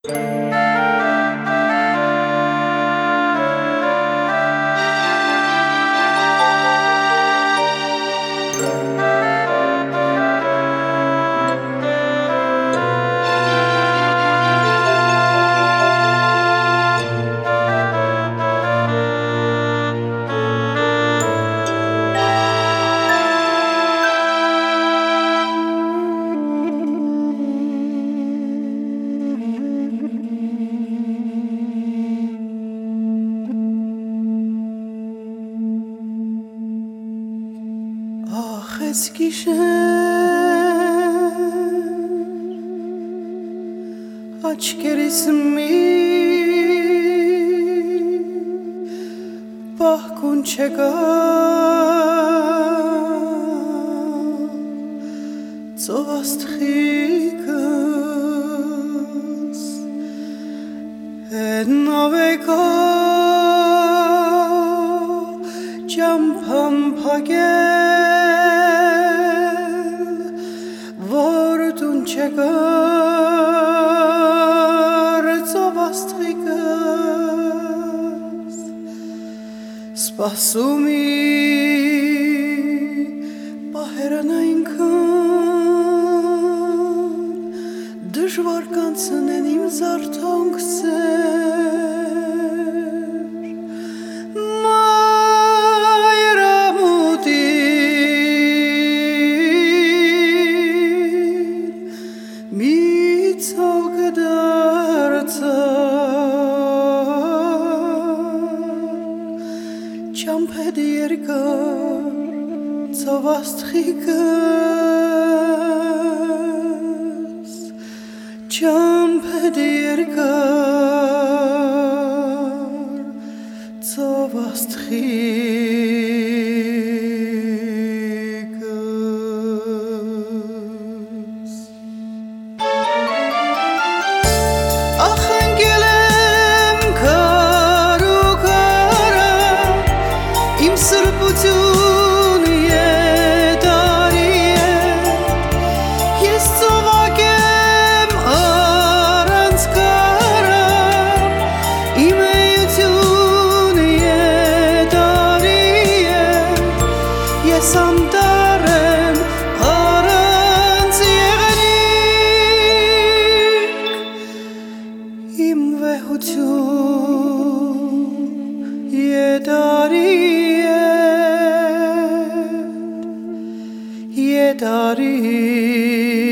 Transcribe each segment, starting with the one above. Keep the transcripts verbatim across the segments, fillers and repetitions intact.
Eskişehir aç kerismi bahkunçega covastchikas enaveka jampam pagel vortunchegar covastchikas spasumi baheranainkan dժվար կանցնեն իմ զարթոնքսեր մայրամուտին մի ցող դարձավ ճամփեդ երկար ծովաստղիկս ճամփեդ երկար ծովաստղիկս ախ ընկել եմ քար ու քարա իմ սրբություն եդարի է ես ծովակ եմ առանց կարա իմ էություն եդարի է ես անտառ եմ առանց եղանիկ իմ վեհություն եդարի Yedarit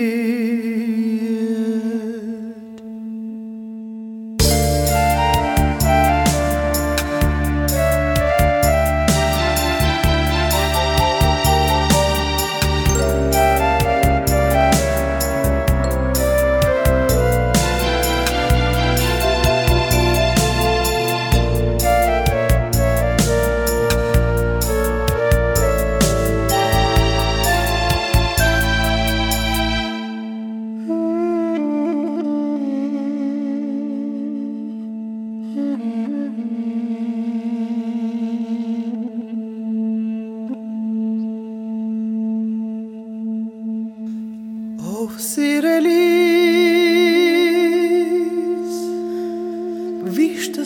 Ով սիրելիս վիշտը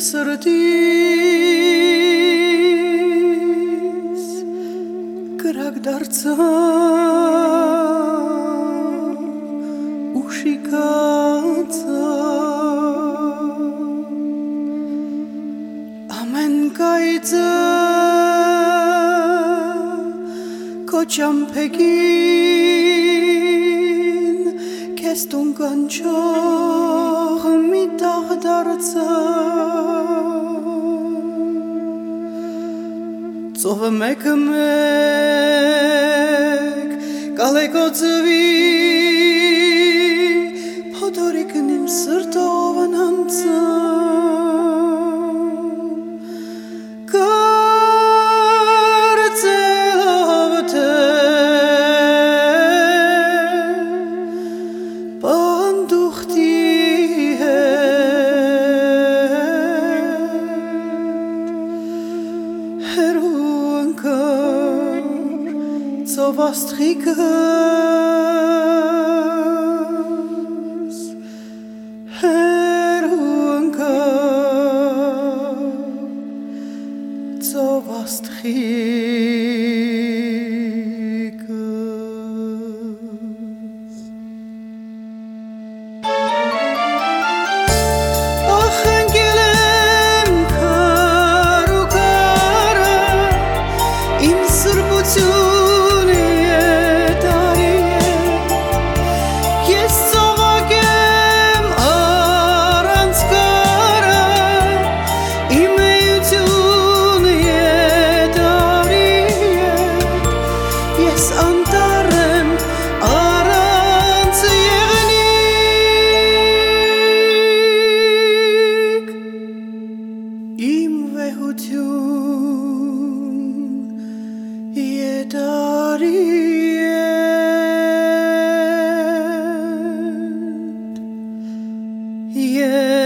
սրտիս կրակ դարձավ ու շիկացավ ամեն կայծը քո ճամփեքին քեզ տուն կանչող մի տաղ դարձավ ծովը մեկը մեկ կալեկոծվի փոթորիկն իմ սրտով անցավ կարծելով թե պանդուխտի հետ հերու ընկար ծովաստղիկս חיכס אכן גלם קר וקרה עם סרבוצון יתריה יש צובקם ארנץ קרה עם יוצון יתריה יש אנטרם ארנץ יגניק עם והותון יתריה